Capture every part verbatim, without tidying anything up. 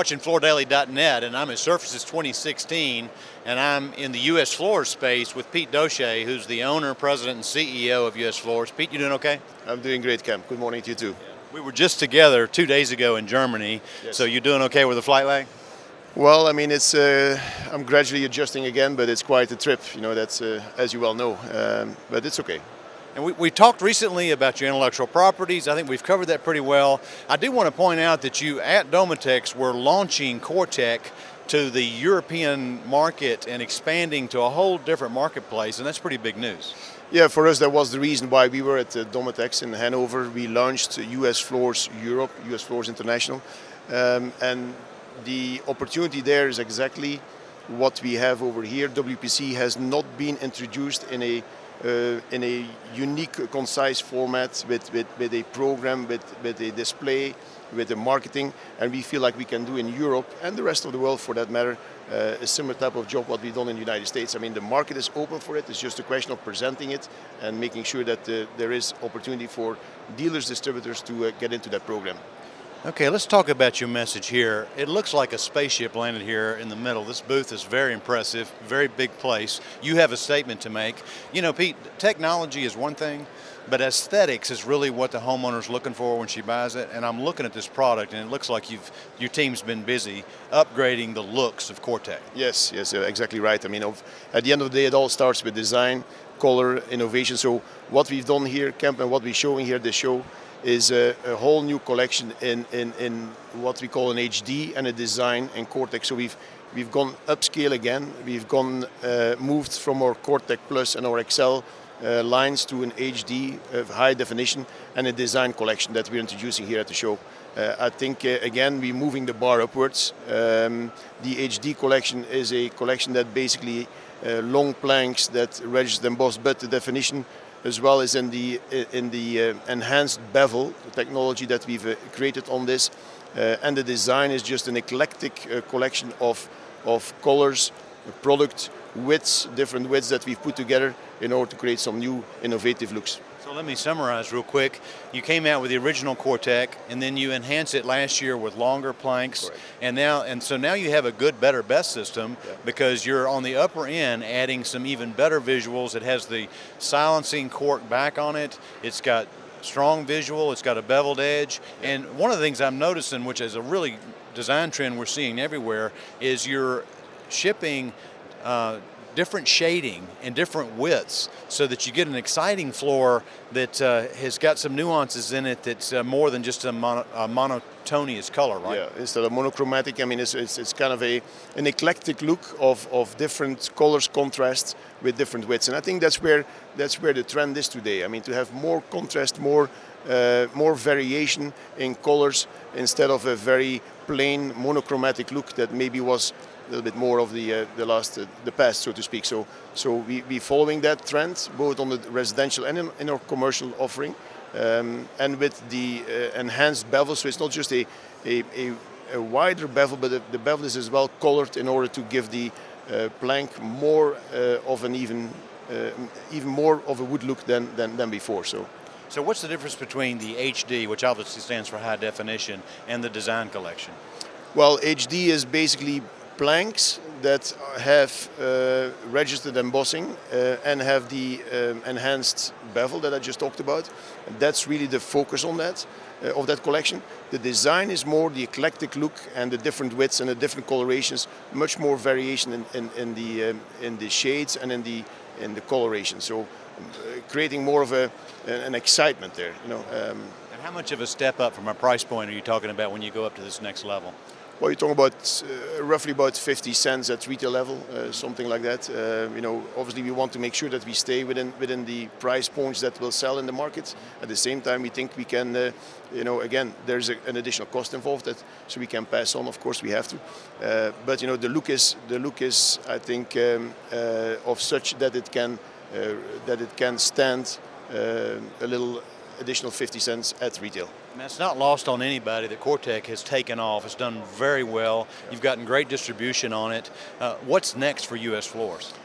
watching floor daily dot net, and I'm at Surfaces twenty sixteen, and I'm in the U S Floors space with Pete Doche, who's the owner, president, and C E O of U S Floors. Pete, you doing okay? I'm doing great, Cam. Good morning to you too. We were just together two days ago in Germany, Yes. so you doing okay with the flight lag? Well, I mean, it's uh, I'm gradually adjusting again, but it's quite a trip. You know, that's uh, as you well know, um, but it's okay. And we, we talked recently about your intellectual properties. I think we've covered that pretty well. I do want to point out that you at Domotex were launching CoreTech to the European market and expanding to a whole different marketplace, and that's pretty big news. Yeah, for us that was the reason why we were at uh, Domotex in Hanover. We launched U S Floors Europe, U S Floors International, um, and the opportunity there is exactly what we have over here. W P C has not been introduced in a uh, in a unique, concise format with, with, with a program, with, with a display, with the marketing, and we feel like we can do in Europe and the rest of the world for that matter uh, a similar type of job what we've done in the United States. I mean, the market is open for it. It's just a question of presenting it and making sure that uh, there is opportunity for dealers, distributors to uh, get into that program. Okay, let's talk about your message here. It looks like a spaceship landed here in the middle. This booth is very impressive, very big place. You have a statement to make. You know, Pete, technology is one thing, but aesthetics is really what the homeowner's looking for when she buys it. And I'm looking at this product, and it looks like you've your team's been busy upgrading the looks of CoreTech. Yes, yes, uh, exactly right. I mean, of, at the end of the day, it all starts with design, color, innovation. So what we've done here, Kemp, and what we're showing here at the show is a, a whole new collection in, in, in what we call an H D and a design in CoreTech. So we've we've gone upscale again. We've gone uh, moved from our CoreTech Plus and our Excel uh, lines to an H D of high definition and a design collection that we're introducing here at the show. Uh, I think uh, again we're moving the bar upwards. Um, the H D collection is a collection that basically uh, long planks that register embossed, but the definition as well as in the in the uh, enhanced bevel technology that we've uh, created on this, uh, and the design is just an eclectic uh, collection of of colors, product widths, different widths that we've put together in order to create some new innovative looks. So let me summarize real quick. You came out with the original CoreTech, and then you enhanced it last year with longer planks. Correct. and now and so now you have a good, better, best system Yeah. because you're on the upper end adding some even better visuals. It has the silencing cork back on it. It's got strong visual. It's got a beveled edge. Yeah. And one of the things I'm noticing, which is a really design trend we're seeing everywhere, is you're shipping uh, different shading and different widths so that you get an exciting floor that uh, has got some nuances in it that's uh, more than just a, mono, a monotonious color, right? Yeah, instead of monochromatic, I mean, it's, it's, it's kind of a an eclectic look of, of different colors, contrasts with different widths, and I think that's where that's where the trend is today. I mean, to have more contrast, more uh, more variation in colors instead of a very plain monochromatic look that maybe was a little bit more of the uh, the last uh, the past, so to speak. So so we we following that trend both on the residential and in, in our commercial offering, um, and with the uh, enhanced bevel. So it's not just a a, a, a wider bevel, but the, the bevel is as well colored in order to give the uh, plank more uh, of an even uh, even more of a wood look than than, than before. So. So what's the difference between the H D, which obviously stands for high definition, and the design collection? Well, H D is basically planks that have uh, registered embossing uh, and have the um, enhanced bevel that I just talked about. And that's really the focus on that, uh, of that collection. The design is more the eclectic look and the different widths and the different colorations, much more variation in, in, in, the, um, in the shades and in the, in the coloration. So uh, creating more of a, an excitement there. You know. Um, and how much of a step up from a price point are you talking about when you go up to this next level? Well, you're talking about uh, roughly about fifty cents at retail level, uh, something like that. Uh, you know, obviously we want to make sure that we stay within within the price points that will sell in the market. At the same time, we think we can, uh, you know, again, there's a, an additional cost involved that, so we can pass on. Of course, we have to. Uh, but you know, the look is the look is, I think, um, uh, of such that it can uh, that it can stand uh, a little additional fifty cents at retail. And it's not lost on anybody that CoreTech has taken off. It's done very well. You've gotten great distribution on it. Uh, what's next for U S Floors?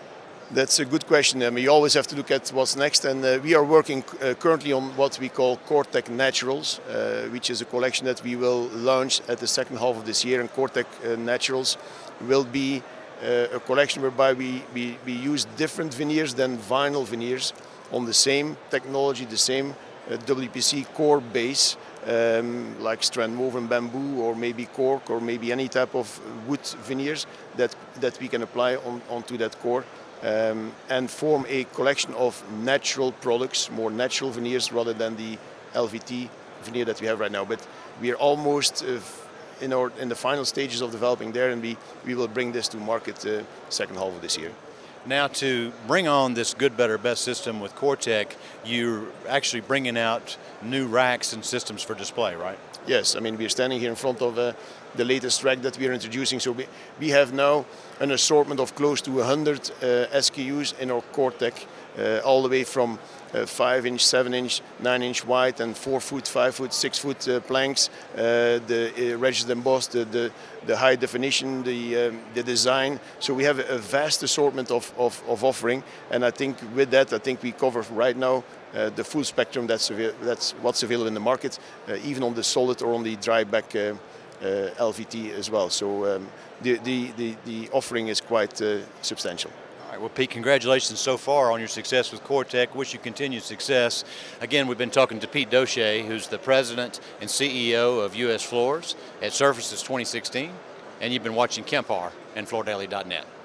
That's a good question. I mean, you always have to look at what's next, and uh, we are working uh, currently on what we call CoreTech Naturals, uh, which is a collection that we will launch at the second half of this year. And CoreTech uh, Naturals will be uh, a collection whereby we, we, we use different veneers than vinyl veneers on the same technology, the same uh, W P C core base, um, like strand woven bamboo or maybe cork or maybe any type of wood veneers that, that we can apply on, onto that core. Um, and form a collection of natural products, more natural veneers rather than the L V T veneer that we have right now. But we are almost uh, in, our, in the final stages of developing there, and we, we will bring this to market uh, second half of this year. Now, to bring on this good, better, best system with CoreTech, you're actually bringing out new racks and systems for display, right? Yes, I mean, we're standing here in front of uh, the latest rack that we are introducing. So we, we have now an assortment of close to one hundred uh, S K Us in our CoreTech, uh, all the way from uh, five inch, seven inch, nine inch wide and four foot, five foot, six foot uh, planks, uh, the uh, registered embossed, the, the, the high definition, the, um, the design. So we have a vast assortment of, of, of offering, and I think with that, I think we cover right now Uh, the full spectrum that's, that's what's available in the market, uh, even on the solid or on the dry back uh, uh, L V T as well. So um, the, the, the, the offering is quite uh, substantial. All right, well, Pete, congratulations so far on your success with CoreTech. Wish you continued success. Again, we've been talking to Pete Doche, who's the president and C E O of U S Floors at Surfaces twenty sixteen, and you've been watching Kemp Harr and Floor Daily dot net.